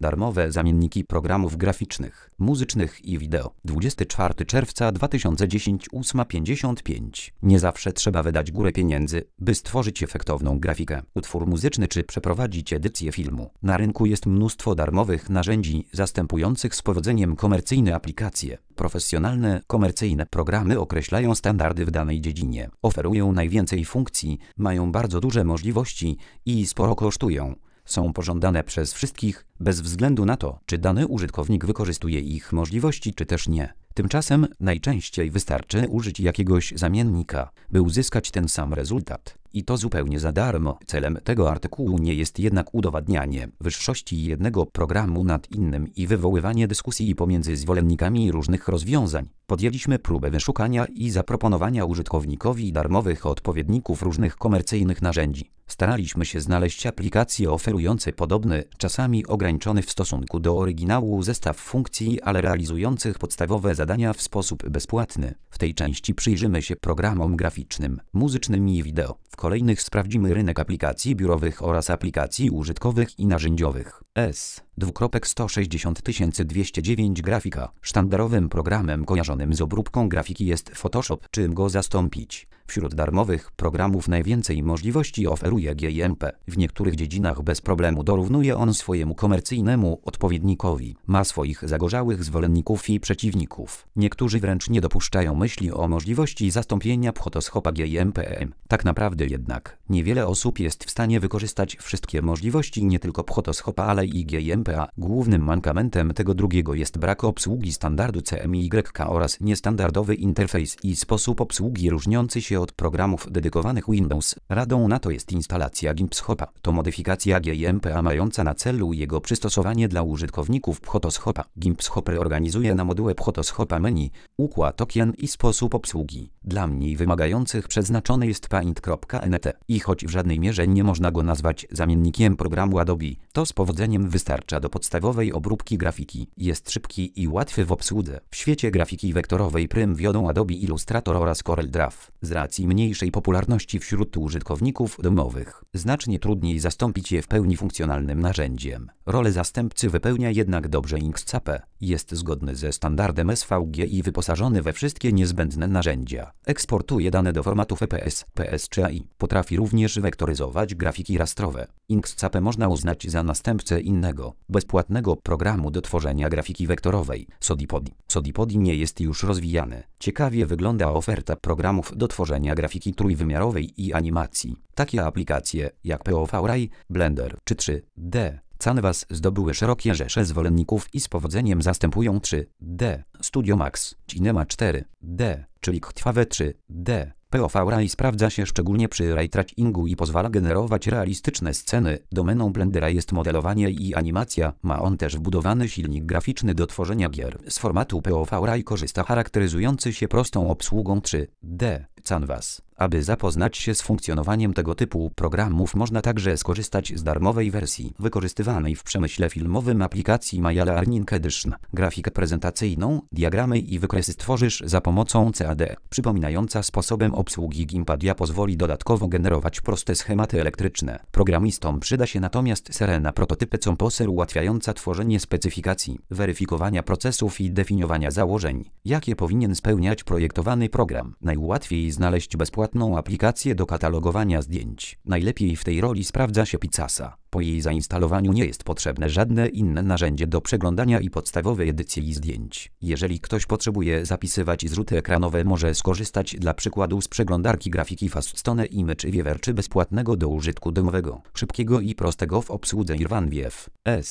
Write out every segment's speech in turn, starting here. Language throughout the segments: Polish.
Darmowe zamienniki programów graficznych, muzycznych i wideo. 24 czerwca 2010 8:55. Nie zawsze trzeba wydać górę pieniędzy, by stworzyć efektowną grafikę, utwór muzyczny czy przeprowadzić edycję filmu. Na rynku jest mnóstwo darmowych narzędzi zastępujących z powodzeniem komercyjne aplikacje. Profesjonalne, komercyjne programy określają standardy w danej dziedzinie, oferują najwięcej funkcji, mają bardzo duże możliwości i sporo kosztują. Są pożądane przez wszystkich, bez względu na to, czy dany użytkownik wykorzystuje ich możliwości, czy też nie. Tymczasem najczęściej wystarczy użyć jakiegoś zamiennika, by uzyskać ten sam rezultat. I to zupełnie za darmo. Celem tego artykułu nie jest jednak udowadnianie wyższości jednego programu nad innym i wywoływanie dyskusji pomiędzy zwolennikami różnych rozwiązań. Podjęliśmy próbę wyszukania i zaproponowania użytkownikowi darmowych odpowiedników różnych komercyjnych narzędzi. Staraliśmy się znaleźć aplikacje oferujące podobny, czasami ograniczony w stosunku do oryginału zestaw funkcji, ale realizujących podstawowe zadania w sposób bezpłatny. W tej części przyjrzymy się programom graficznym, muzycznym i wideo. W kolejnych sprawdzimy rynek aplikacji biurowych oraz aplikacji użytkowych i narzędziowych. S.160.209 Grafika. Sztandarowym programem kojarzonym z obróbką grafiki jest Photoshop. Czym go zastąpić? Wśród darmowych programów najwięcej możliwości oferuje GIMP. W niektórych dziedzinach bez problemu dorównuje on swojemu komercyjnemu odpowiednikowi. Ma swoich zagorzałych zwolenników i przeciwników. Niektórzy wręcz nie dopuszczają myśli o możliwości zastąpienia Photoshopa GIMP. Tak naprawdę jednak niewiele osób jest w stanie wykorzystać wszystkie możliwości nie tylko Photoshopa, ale i GIMP. Głównym mankamentem tego drugiego jest brak obsługi standardu CMYK oraz niestandardowy interfejs i sposób obsługi różniący się od programów dedykowanych Windows. Radą na to jest instalacja GIMPshopa. To modyfikacja GIMP mająca na celu jego przystosowanie dla użytkowników Photoshopa. GIMPshop organizuje na modułę Photoshopa menu, układ okien i sposób obsługi. Dla mniej wymagających przeznaczony jest Paint.net i choć w żadnej mierze nie można go nazwać zamiennikiem programu Adobe, to z powodzeniem wystarcza do podstawowej obróbki grafiki. Jest szybki i łatwy w obsłudze. W świecie grafiki wektorowej prym wiodą Adobe Illustrator oraz CorelDRAW. Z racji mniejszej popularności wśród użytkowników domowych, znacznie trudniej zastąpić je w pełni funkcjonalnym narzędziem. Rolę zastępcy wypełnia jednak dobrze Inkscape. Jest zgodny ze standardem SVG i wyposażony we wszystkie niezbędne narzędzia. Eksportuje dane do formatów EPS, PS czy AI. Potrafi również wektoryzować grafiki rastrowe. Inkscape można uznać za następcę innego, bezpłatnego programu do tworzenia grafiki wektorowej, Sodipodi. Sodipodi nie jest już rozwijany. Ciekawie wygląda oferta programów do tworzenia grafiki trójwymiarowej i animacji. Takie aplikacje jak POV-Ray, Blender czy 3D Canvas zdobyły szerokie rzesze zwolenników i z powodzeniem zastępują 3D Studio Max, Cinema 4D, czyli Ktwawe 3D. POV-Ray sprawdza się szczególnie przy ray tracingu i pozwala generować realistyczne sceny. Domeną Blendera jest modelowanie i animacja. Ma on też wbudowany silnik graficzny do tworzenia gier. Z formatu POV-Ray korzysta charakteryzujący się prostą obsługą 3D Canvas. Aby zapoznać się z funkcjonowaniem tego typu programów, można także skorzystać z darmowej wersji wykorzystywanej w przemyśle filmowym aplikacji Maya Learning Edition. Grafikę prezentacyjną, diagramy i wykresy stworzysz za pomocą CAD. Przypominająca sposobem obsługi Gimpadia pozwoli dodatkowo generować proste schematy elektryczne. Programistom przyda się natomiast Serena Prototype Composer ułatwiająca tworzenie specyfikacji, weryfikowania procesów i definiowania założeń, jakie powinien spełniać projektowany program. Najłatwiej znaleźć bezpłatną aplikację do katalogowania zdjęć. Najlepiej w tej roli sprawdza się Picasa. Po jej zainstalowaniu nie jest potrzebne żadne inne narzędzie do przeglądania i podstawowej edycji zdjęć. Jeżeli ktoś potrzebuje zapisywać zrzuty ekranowe, może skorzystać dla przykładu z przeglądarki grafiki Faststone Image Viewer czy bezpłatnego do użytku domowego, szybkiego i prostego w obsłudze IrvanView.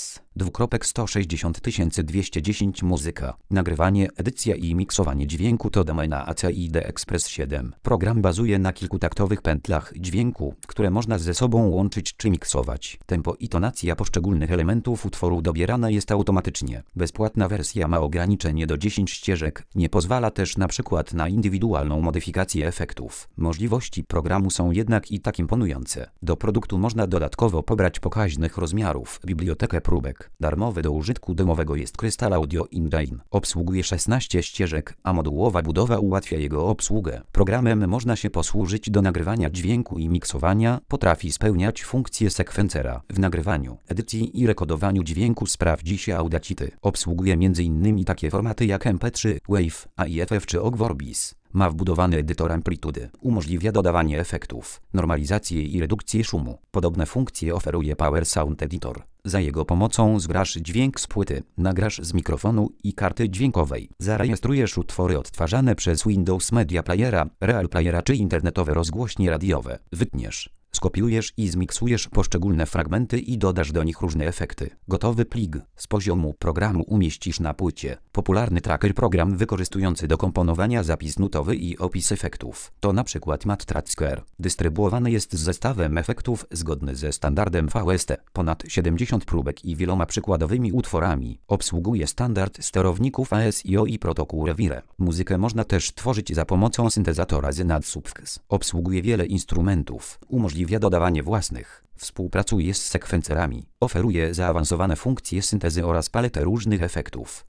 S.160.210 Muzyka. Nagrywanie, edycja i miksowanie dźwięku to domena ACID Express 7. Program bazuje na kilkutaktowych pętlach dźwięku, które można ze sobą łączyć czy miksować. Tempo i tonacja poszczególnych elementów utworu dobierana jest automatycznie. Bezpłatna wersja ma ograniczenie do 10 ścieżek. Nie pozwala też na przykład na indywidualną modyfikację efektów. Możliwości programu są jednak i tak imponujące. Do produktu można dodatkowo pobrać pokaźnych rozmiarów bibliotekę próbek. Darmowy do użytku domowego jest Crystal Audio Engine. Obsługuje 16 ścieżek, a modułowa budowa ułatwia jego obsługę. Programem można się posłużyć do nagrywania dźwięku i miksowania. Potrafi spełniać funkcję sekwencera playera. W nagrywaniu, edycji i rekodowaniu dźwięku sprawdzi się Audacity. Obsługuje m.in. takie formaty jak MP3, WAV, AIFF czy OGG Vorbis. Ma wbudowany edytor amplitudy. Umożliwia dodawanie efektów, normalizację i redukcję szumu. Podobne funkcje oferuje Power Sound Editor. Za jego pomocą zgrasz dźwięk z płyty, nagrasz z mikrofonu i karty dźwiękowej. Zarejestrujesz utwory odtwarzane przez Windows Media Playera, Real Playera czy internetowe rozgłośnie radiowe. Wytniesz, skopiujesz i zmiksujesz poszczególne fragmenty i dodasz do nich różne efekty. Gotowy plik z poziomu programu umieścisz na płycie. Popularny tracker program wykorzystujący do komponowania zapis nutowy i opis efektów. To na przykład Matt Tracker. Dystrybuowany jest z zestawem efektów zgodny ze standardem VST. Ponad 70 próbek i wieloma przykładowymi utworami. Obsługuje standard sterowników ASIO i protokół Revire. Muzykę można też tworzyć za pomocą syntezatora Zenad Subx. Obsługuje wiele instrumentów. Umożliwia dodawanie własnych. Współpracuje z sekwencerami. Oferuje zaawansowane funkcje syntezy oraz paletę różnych efektów.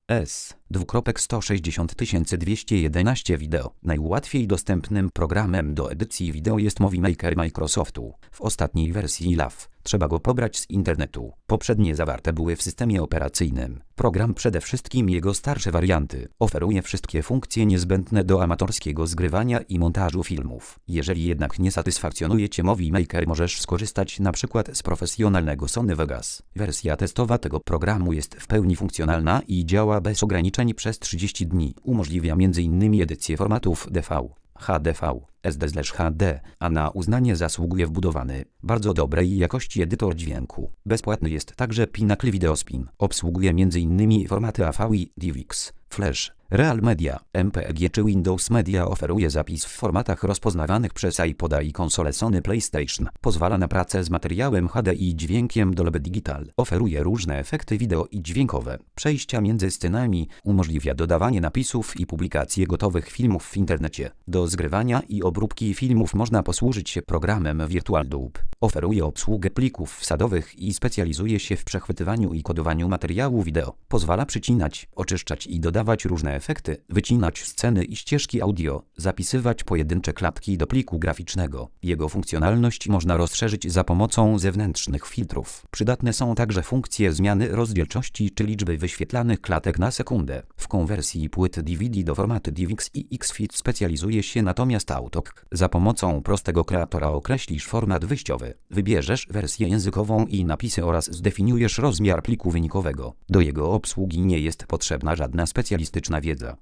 S2.160211 Video. Najłatwiej dostępnym programem do edycji wideo jest Movie Maker Microsoftu. W ostatniej wersji LAW. Trzeba go pobrać z internetu. Poprzednie zawarte były w systemie operacyjnym. Program, przede wszystkim jego starsze warianty, oferuje wszystkie funkcje niezbędne do amatorskiego zgrywania i montażu filmów. Jeżeli jednak nie satysfakcjonuje Cię Movie Maker, możesz skorzystać np. z profesjonalnego Sony Vegas. Wersja testowa tego programu jest w pełni funkcjonalna i działa bez ograniczeń przez 30 dni. Umożliwia m.in. edycję formatów DV, HDV, SD/HD, a na uznanie zasługuje wbudowany, bardzo dobrej jakości edytor dźwięku. Bezpłatny jest także Pinnacle Video Spin. Obsługuje m.in. formaty AVI, DivX, Flash, Real Media, MPEG czy Windows Media. Oferuje zapis w formatach rozpoznawanych przez iPoda i konsolę Sony PlayStation. Pozwala na pracę z materiałem HD i dźwiękiem Dolby Digital. Oferuje różne efekty wideo i dźwiękowe. Przejścia między scenami. Umożliwia dodawanie napisów i publikację gotowych filmów w internecie. Do zgrywania i obróbki filmów można posłużyć się programem Virtual Dub. Oferuje obsługę plików wsadowych i specjalizuje się w przechwytywaniu i kodowaniu materiału wideo. Pozwala przycinać, oczyszczać i dodawać różne efekty, wycinać sceny i ścieżki audio, zapisywać pojedyncze klatki do pliku graficznego. Jego funkcjonalność można rozszerzyć za pomocą zewnętrznych filtrów. Przydatne są także funkcje zmiany rozdzielczości czy liczby wyświetlanych klatek na sekundę. W konwersji płyt DVD do formaty DivX i XFIT specjalizuje się natomiast Autok. Za pomocą prostego kreatora określisz format wyjściowy, wybierzesz wersję językową i napisy oraz zdefiniujesz rozmiar pliku wynikowego. Do jego obsługi nie jest potrzebna żadna specjalistyczna wiedza.